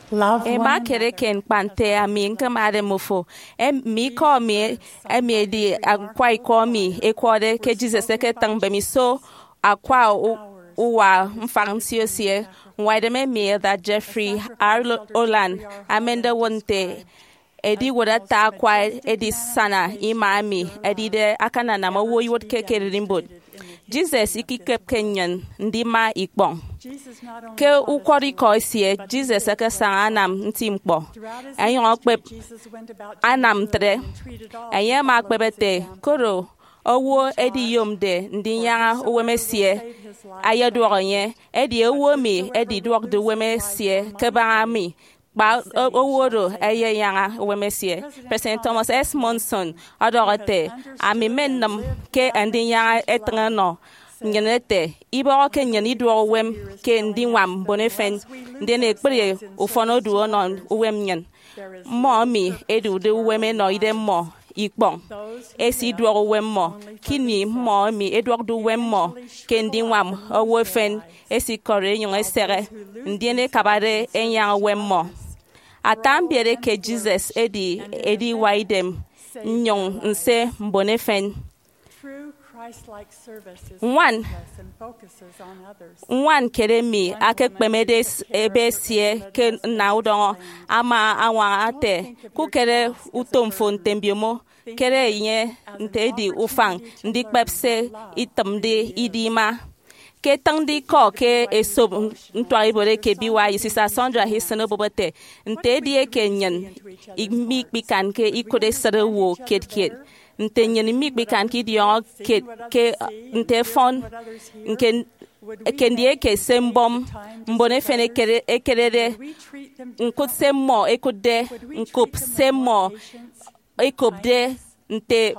Love e one ma kere another. ken pante a mi nka ma de mufo mi ko mi mi di akwai ko mi e ko de ke Jesus ke tang be mi so akwa uwa mfansio sie why de me that Jeffrey Olan amenda wonte edi wada ta kwa edi sana imami edi de akana na mawo yot ke rimbod Jesus ikikep kenyan ndima ikpong Jesus not only ke taught us ukori to ko love, sie but Jesus he ka sa anam ntimpo throughout his ayon ministry, okpe Jesus went about anam doing good tre and treated all ayen to ma follow his kpebete example. koro owo edi yom de ndinya wemesie aye duoye edi owo mi edi duok de wemesie ke ba mi ba oworo aye yanga wemesie President Thomas S. Monson adorate ami mennam ke ndinya etngano nyenete ibo ke nyeni duo wem ke ndi wam bonefen ndene kpere ufono duo non wem nyen mo mi edu de weme no ide mo ikpong esi duo wem mo kini mo mi edu du wem mo ke ndi wam owefen esi kore nyon esere ndene kabare enya wem mo atambiere ke Jesus edi waidem nyon nse bonefen One keremi ake kpemedes ebesie ke naudon ama awa ate ku kere utomfo ntembiomo kere nye ntedi ufang ndi kpepse itamde idima ke tangdi ko ke esob ntwari bore ke biwa yisisa Sandra hisano bobote ntedi ekenyen igmi pikan ke ikode sare wo ket nte nyeni mi gbe kan ki dio ke nte fon nke ndie ke sembom mbone fene ekerere nkut semmo ekude nkup semmo ekobde nte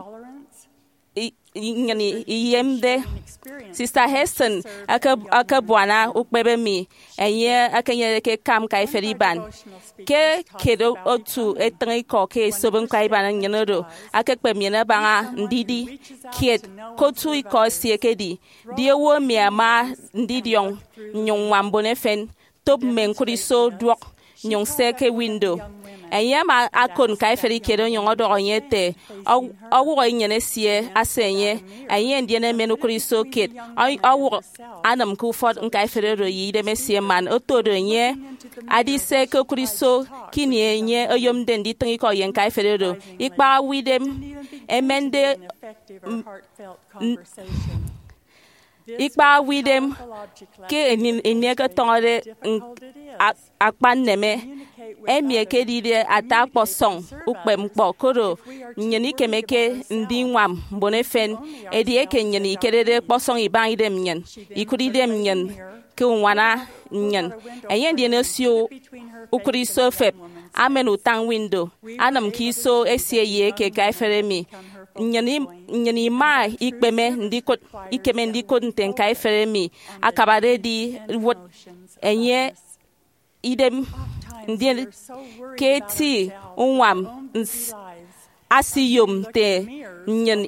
nyeni yemde Sister Heston aka bwana ukbebe mi enye akanye ke kam kai feriban ke kedo otu etangi ko ke sobon kai ban nyenoro aka kpem yena banga ndidi kiet kotu iko siekedi diewo mi ama ndidion nyon wambone fen top men kuriso dwok nyon seke window enye ma akon kai feri kedo nyon odo onyete owo nyene sie asenye enye ndiene menu kuriso ket owo anam ku fod nkai feri ro yi de mesie man otodo nye adi seke kuriso kini enye oyom den di tangi ko yen kai feri ro ikpa widem emende ikpa widem ke enyeka tongore akpan neme emie ke dide ata kposong ukpem kpo koro nyeni kemeke ndi nwam bonefen edi eke nyeni kerere kposong iban idem nyen ikuri dem nyen ke wana nyen enyen die nesio ukuri so fep amen utang window anam kiso esie ye ke gaifere mi nyeni ma ikpeme ndikot ikeme ndikot ntenka efere mi akabare di wot enye idem ndien keti unwam asiyum te nyen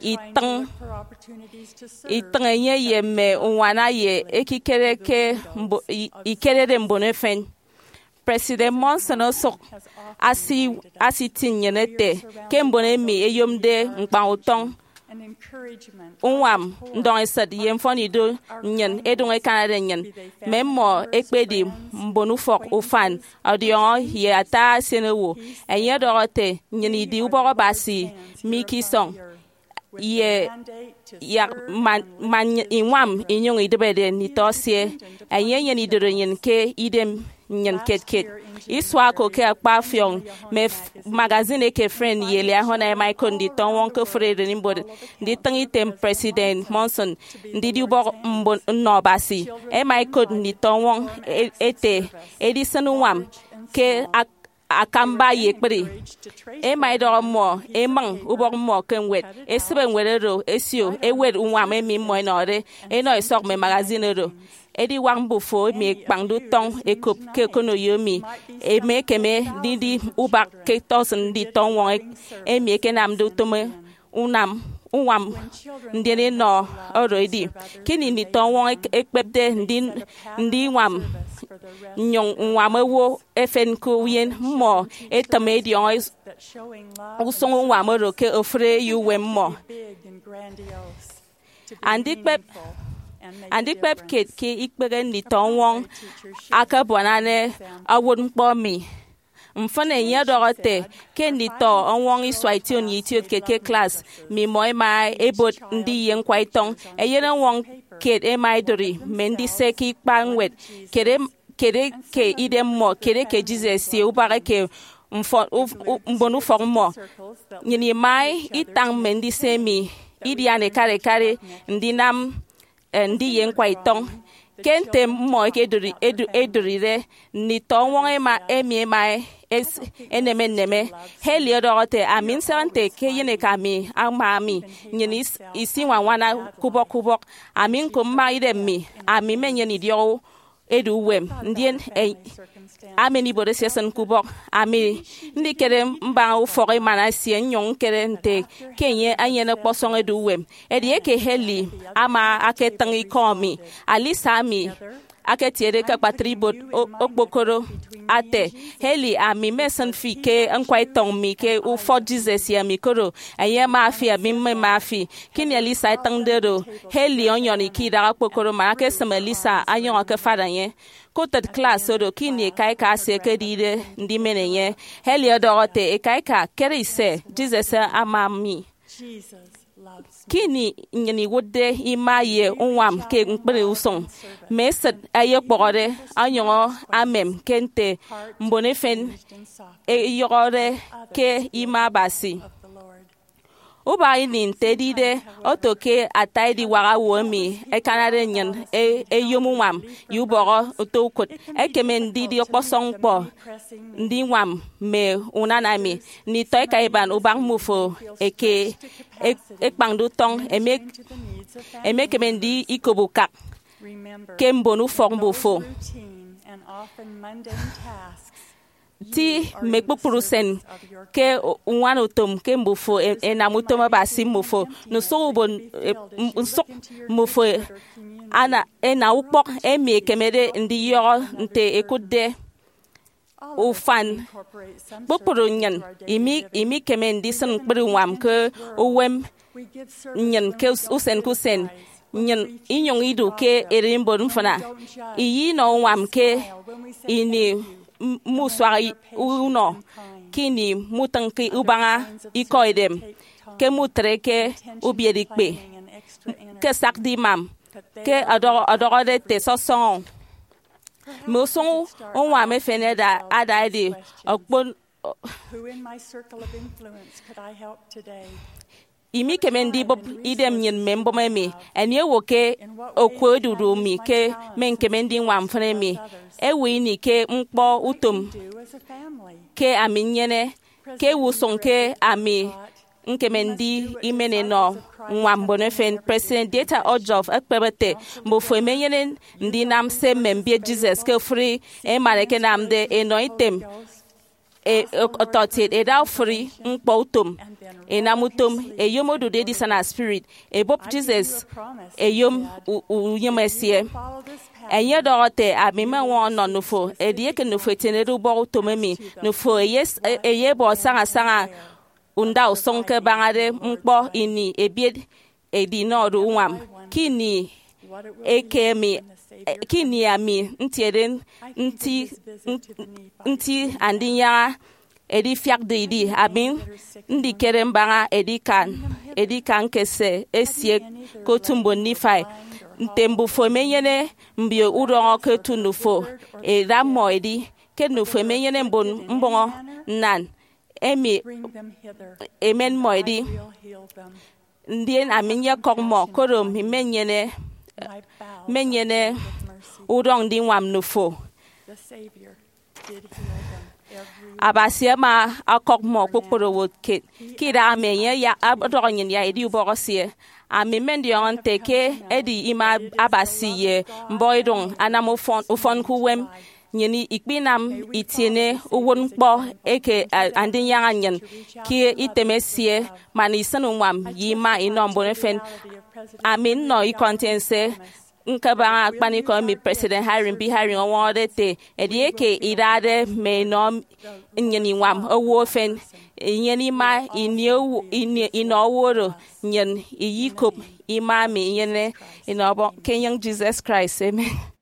itang enye yeme unwana ye ekikere ke ikerere mbonefen President Monson osok asi tinyenete kembone mi eyomde nkpan utong unwam ndong esad yemfoni do nyen edong Canada nyen memmo ekpedi mbonu fok ufan audion ye ata senewo enye dorote nyeni di uboro basi miki song ye ya man inwam inyong idebede ni tosie enye nyeni do nyen ke idem nyen ket iswa ko ke akpa fiong me magazine ke friend yele ahona mai kon di ton won ko frede ni bod di tangi tem President Monson di ubo no basi e mai kon di ton won ete edisonu wam ke akamba yekpri e mai do mo e mang ubo mo kenwet e sebe nwere esio e wed unwam e mi mo no re e no isok me magazine ro edi wang bufo mi kpangdu tong ekop ke kono yomi e me keme didi ubak ke tosen di tong wong e mi ke nam du tome unam unwam ndene no already kini ni to won ekpebde ndi wam nyong nwam ewo efen ku yen mo etamedi on usong wam ro ke ofre you wem mo andi pep kit ki ikpege ni to won akabonane awon po mi mfane nya dorote ke ni to onwon iswaiti oni ti keke class mi moy mai ebot ndi yen kwaitong eyena won kid e mai dori mendi seki pangwet kere ke idem mo kere ke Jesus si ubare ke mbonu formo nyini mai itang mendi semi idiane kare ndinam ndi yen kwaitong kente mo ke eduri re ni to won emi mai eneme heli dorote amin sante ke yene kami amami nyini isi wana kubok amin ko mai dem mi ami menye ni dio edu wem ndien ameni bode season kubok ami ndi kere mba ufore mana sie nyon kere nte kenye anyene posong edu wem edi ke heli ama aketang ikomi alisa mi aketiere ka patribot okbokoro ate heli ami mesan fi ke ankwai mi ke u for Jesus ya mi koro aye mafi abi mafi kini alisa tangdero heli onyoni ki dara okbokoro ma ke samalisa anyon ka fadanye kotat class odo kini kai ka se ke dide ndi menenye heli odorote e kai ka kerise Jesus amami kini nyani wode imaye unwam ke nkpere usong mesat aye kpogore anyo amem kente mbonefen e yore ke imabasi uba ini tedide otoke ataidi wara womi e kanare nyen e yomumam yuboro otokot e kemen didi okposong po ndi wam me unanami ni toy kaiban ubang mufo eke ekpangdu tong eme kemen di ikobuka kembonu formbu fo ti mekpupurusen ke uwanutum ke mbufo enamutoma basi mufo no so bon mufo ana ena upok emi kemede ndi yo nte ekude ufan bupuru nyan imi kemendi san kpruwam ke uwem nyan ke usen kusen nyan inyong idu ke erimbo mfana iyi no wam ke ini muswa uno kini mutanki ubanga ikoidem ke mutreke ubiedikpe ke sakdi mam ke adoro de te soson moson onwa me feneda adaidi okpon Who in my circle of influence could I help today? imi kemendi bob idem nyen membo memi enye woke okwodudu mi ke men kemendi nwam fene mi ewi ni ke mkpo utum ke aminyene ke wuson ke ami nkemendi imene no nwam bonefen president data ojof ekpebete mo femenyene ndi nam se membie Jesus ke free e mareke namde enoitem ototit edal free mkpo utum enamutum eyomodu de disana spirit ebop Jesus eyom uyemesie enye dorote abime won no nufo edie ke nufo tenedu bo utomemi nufo yes eye bo sanga unda usonke bangade mkpo ini ebied edi nodu nwam kini ekemi kini ami ntieden nti andinya edi fiak de idi abin ndi kerembanga edi kan kese esie kotumbo nifai ntembu fomenyene mbio urongo ketunufo ramo edi kenufo menyene mbongo nan emi emen moidi ndien aminya kokmo korom menyene urong di wam nufo abasiema akokmo kokoro wotket kida amenye ya abdoronyin ya edi ubogosie ami mendi on teke edi ima abasiye mboidong anamo ufon kuwem nyeni ikpinam itiene uwon kpo eke andi yang anyen ki itemesie mani sanumwam yima inombone fen amin no ikontense nkaba akpani ko mi President Harry bi Harry onwode te edieke irade me no nyeni wam owo fen nyeni ma inoworo nyen iyikop imami nyene inobo kenyang Jesus Christ amen.